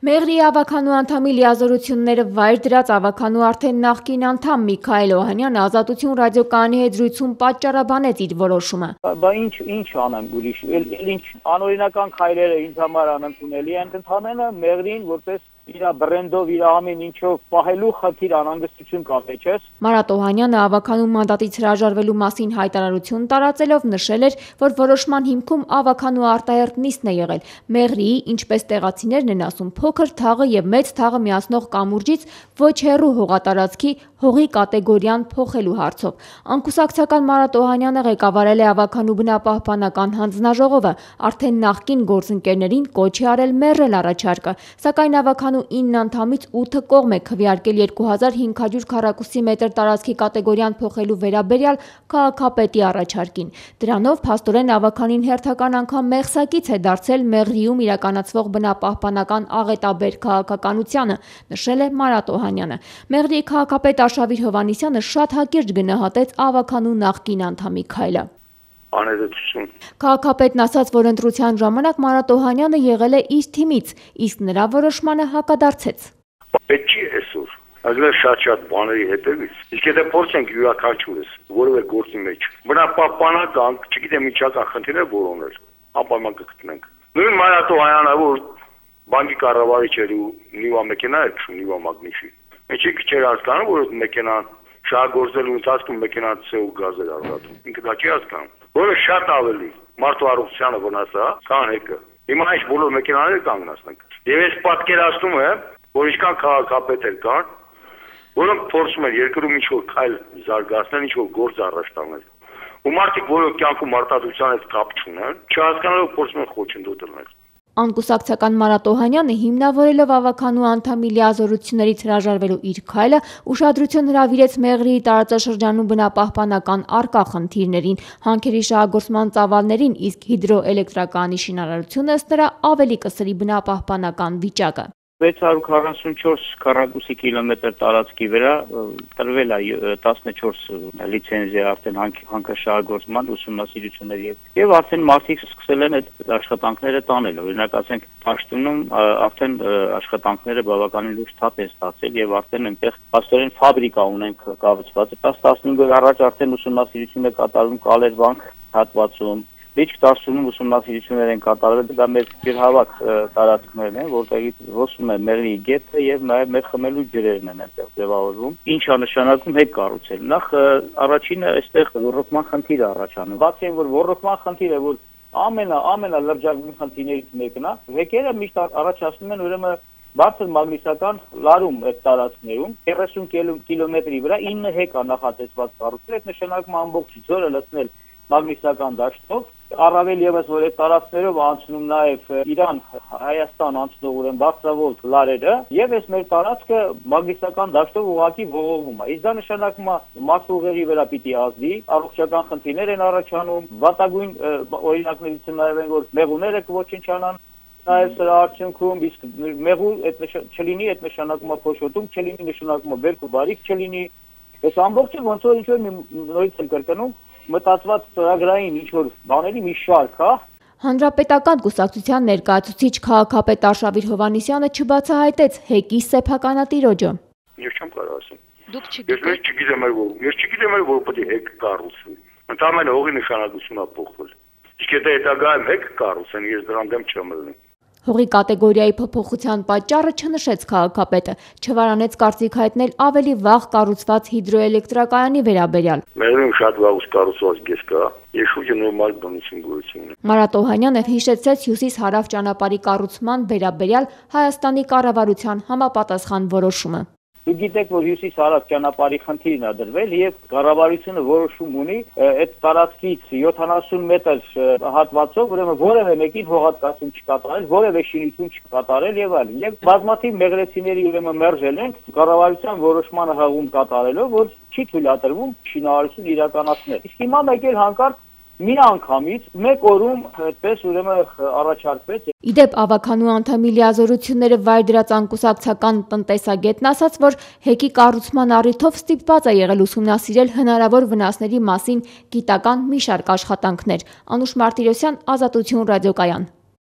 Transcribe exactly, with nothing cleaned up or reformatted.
Մեղրի ավականու անդամի լիազորությունները վայր դրած ավականու արդեն նախկին անդամ Միքայել Օհանյանը Ազատություն ռադիոկայանի հետ զրույցում պատճառաբանեց իր որոշումը։ Բա ինչ ինչ անեմ ուրիշ, էլ ինչ անօրինական քայլերը ինձ համար անընդունելի են, ընդհանրապես Մեղրին որպես իր բրենդով, իր ամեն ինչով պահելու խնդիր անհանգստություն կա մեջս։ Մարատ Օհանյանը ավականու մանդատից հրաժարվելու մասին հայտարարություն տարածելով նշել էր, որ որոշման հիմքում ավականու արտահերթ նիստն է եղել Մեղրիի, ինչպես տեղացիներն են ասում, փոքր թաղը եւ մեծ թաղը միացնող կամուրջից ոչ հեռու հողատարածքի հողի կատեգորիան փոխելու հարցով։ Անկուսակցական Մարատ Օհանյանը ղեկավարել է ավականու բնապահպանական հանձնաժողովը, արդեն նախկին գործընկերներին կոչ է արել մերժել առաջարկը, սակայն ավականու ինը անդամից ութը կողմ է քվեարկել երկու հազար հինգ հարյուր քառակուսի մետր տարածքի կատեգորիան փոխելու վերաբերյալ քաղաքապետի առաջարկին։ Դրանով փաստորեն ավականին հերթական անգամ մեղսակից է դարձել Մեղրիում իրականացվող բնապահպանական աղետաբեր քաղաքականությանը, նշել է Մարատ Օհանյանը։ Մեղրիի քաղաքապետ Արշավիր Հովհաննիսյանը շատ հակիրճ գնահատեց ավականու նախկին անդամի քայլը։ Անհետություն։ Քաղաքապետն ասաց, որ ընտրության ժամանակ Մարատ Օհանյանը եղել է իր թիմից, իսկ նրա որոշմանը հակադարձեց։ Պետք չի այսօր այլևս շատ-շատ բաների հետևից։ Իսկ եթե փորձենք յուրաքանչյուրս որևէ գործի մեջ բնապահպանական, չգիտեմ ինչական խնդիրներ որոնել, անպայման կգտնենք։ Նույն Մարատ Օհանյանը, որ բանկի կառավարիչ էր ու Նիվա մեքենա էր քշում, Նիվա մագնիշի։ Ինչի՞ չէր հասկանում, որ մեքենան շահագործելու ընթացքում մեքենան ցե ու գազ էր արտադրում։ Ինքը դա չի հասկանում, որը շատ ավելի մարդու առողջությանը վնաս է, քան հեկը։ Հիմա այս բոլոր մեքենաները կանգնացնենք։ Եվ ես պատկերացնում եմ, որ ինչքան քաղաքապետեր կան, որոնք փորձում են երկրում ինչ-որ քայլ զարգացնել, ինչ-որ գործ առաջ տանել։ Ու մարդիկ, որոնք կյանքում արտադրության հետ կապ չունեն, չհասկանալով փորձում են խոչընդոտ լինել։ Անկուսակցական Մարատ Օհանյանը հիմնավորելով ավականու անդամի լիազորություններից հրաժարվելու իր քայլը ուշադրություն հրավիրեց Մեղրիի տարածաշրջանում բնապահպանական առկա խնդիրներին, հանքերի շահագործման ծավալներին, իսկ հիդրոէլեկտրակայանի շինարարությունը ըստ նրա ավելի կսրի բնապահպանական վիճակը։ վեց հարյուր քառասունչորս քառակուսի կիլոմետր տարածքի վրա տրվել է տասնչորս լիցենզիա արդեն հանքաշահագործման ուսումնասիրությունների եւ եւ արդեն մարդիկ սկսել են այդ աշխատանքները տանել։ Օրինակ ասենք Պաշտունում արդեն աշխատանքները բավականին լուրջ թափ են ստացել եւ արդեն այնտեղ աստորեն ֆաբրիկա ունենք կառուցված։ տասը տասնհինգ օր առաջ արդեն ուսումնասիրություն է կատարում Կալերվանք հատվածում։ Լիճ դասում ուսումնասիրություններ են կատարվել, դա մեր ջրհավաք տարածքներն են, որտեղից ոսում է Մեղրիի գետը եւ նաեւ մեր խմելու ջրերն են այնտեղ ձևավորվում։ Ինչ է նշանակում հետ կառուցել։ Նախ առաջինը այստեղ ռոռոկման խնդիր է առաջանում։ Բացի այն, որ ռոռոկման խնդիրը, որ ամենա ամենալրջագույն խնդիրներից մեկն է, հեկերը միշտ առաջացնում են ուրեմն բարձր մագնիսական լարում այդ տարածքներում երեսուն կիլոմետրի վրա ինը հեկ է նախատեսված կառուցել, այդ նշանակում ամբողջ ձորը լցնել մագնիսական դաշտով, առավել եւս որ այդ տարածքներով անցնում նաեւ Իրան, Հայաստան անցնող ուրեմն բարձրավոլտ լարերը, եւ այս մեր տարածքը մագնիսական դաշտով ուղղակի ողողվում է։ Իսկ դա նշանակում է մասուղերի վրա պիտի ազդի, առողջական խնդիրներ են առաջանում, վատագույն օրինակներից նաեւ են, որ մեղուները կոչնչանան, նաեւ սրա արդյունքում, իսկ մեղու այդ չլինի, այդ նշանակում է փոշոտում չլինի, նշանակում է բերք ու բարիք չլինի։ Այս ամբողջը ոնց որ ինչ-որ նորից եմ կրկնում մտածված ծրագրային ինչ-որ բաների մի շարք, հա։ Հանրապետական կուսակցության ներկայացուցիչ քաղաքապետ Արշավիր Հովհաննիսյանը չբացահայտեց հեկի սեփականատիրոջը։ Ես չեմ կարող ասեմ։ Դուք չգիտեք։ Ես չգիտեմ այլ որ, ես չգիտեմ այլ որ պետք է հեկ կառուցվի։ Ընդհանրապես հողի նշանակությունն է փոխվել։ Իսկ եթե հետագայում հեկ կառուցեն, ես դրան դեմ չեմ լինի։ Հողի կատեգորիայի փոփոխության պատճառը չնշեց քաղաքապետը, չվարանեց կարծիք հայտնել ավելի վաղ կառուցված հիդրոէլեկտրակայանի վերաբերյալ։ Մեղրիում շատ վաղուց կառուցված գես կա, եւ շուրջը նորմալ բնություն գոյություն ունի։ Մարատ Օհանյանը հիշեցրեց հյուսիս-հարավ ճանապարհի կառուցման վերաբերյալ Հայաստանի կառավարության համապատասխան որոշումը։ Դուք գիտեք, որ հյուսիս-հարավ ճանապարհի խնդիրն է դրվել եւ կառավարությունը որոշում ունի այդ տարածքից յոթանասուն մետր հատվածով ուրեմն որևէ մեկին հողատկացում չկատարել, որևէ շինություն չկատարել եւ այլն։ Եվ բազմաթիվ մեղրեցիների ուրեմն մերժել են կառավարության որոշմանը հղում կատարելով, որ չի թույլատրվում շինարարություն իրականացնել։ Իսկ հիմա մեկ էլ հանկարծ մի անգամից մեկ օրում այդպես ուրեմն առաջարկվեց։ Իդեպ ավականու անդամի լիազորությունները վայր դրած անկուսակցական տնտեսագետն ասաց, որ հեկի կառուցման առիթով ստիպված է եղել ուսումնասիրել հնարավոր վնասների մասին գիտական մի շարք աշխատանքներ։ Անուշ Մարտիրոսյան, Ազատություն ռադիոկայան։